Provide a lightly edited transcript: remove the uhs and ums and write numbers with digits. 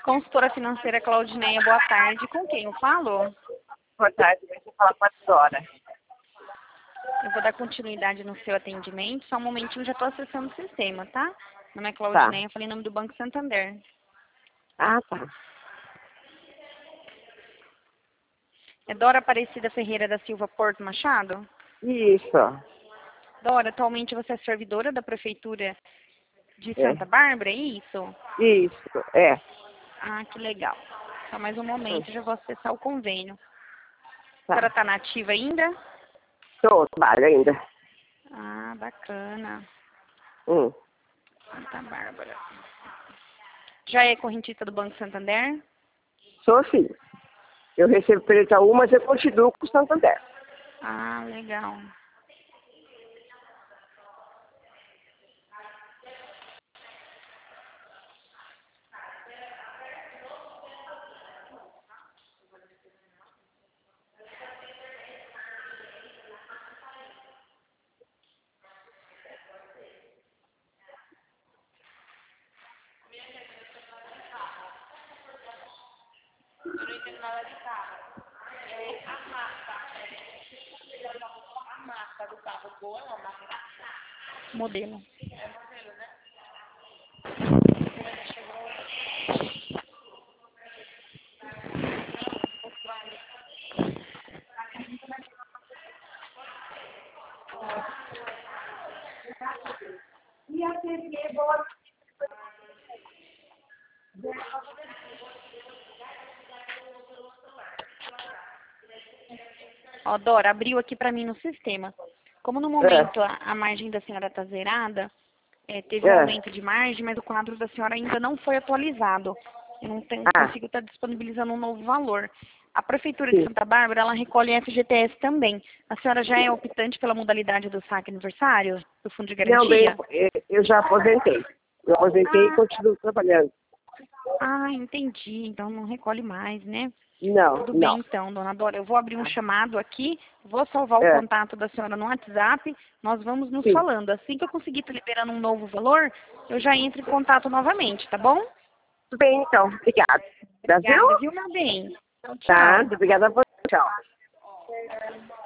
Consultora financeira Claudineia, boa tarde. Com quem eu falo? Boa tarde, deixa eu falar com a senhora. Eu vou dar continuidade no seu atendimento. Só um momentinho, já estou acessando o sistema, tá? Meu nome é Tá. Claudineia, eu falei em nome do Banco Santander. Ah, tá. É Dora Aparecida Ferreira da Silva Porto Machado? Isso. Dora, atualmente você é servidora da Prefeitura de É. Santa Bárbara, é isso? Isso, é. Ah, que legal. Só mais um momento, já vou acessar o convênio. A senhora Tá. está nativa ainda? Trabalho ainda. Ah, bacana. Hum. Santa Bárbara. Já é correntista do Banco Santander? Sou sim. Eu recebo pelo Itaú, mas eu continuo com o Santander. Ah, legal. Eu não entendo nada de carro. É a marca do carro boa, a marca. Modelo. É modelo, né? Ó, Dora, abriu aqui para mim no sistema. Como no momento a margem da senhora está zerada, teve um aumento de margem, mas o quadro da senhora ainda não foi atualizado. Eu não consigo estar disponibilizando um novo valor. A Prefeitura de Sim. Santa Bárbara, ela recolhe FGTS também. A senhora já é optante pela modalidade do saque aniversário, do fundo de Não, bem, garantia? eu já aposentei. Eu aposentei e Ah, continuo trabalhando. entendi. Então não recolhe mais, né? Não, Tudo não. bem, então, dona Dora. Eu vou abrir um chamado aqui, vou salvar o É. contato da senhora no WhatsApp, nós vamos nos Sim. falando. Assim que eu conseguir estar liberando um novo valor, eu já entro em contato novamente, tá bom? Tudo bem, então. Obrigada. Brasil? Obrigada, viu, meu bem? Então, Tá. tchau. Obrigada a você. Tchau.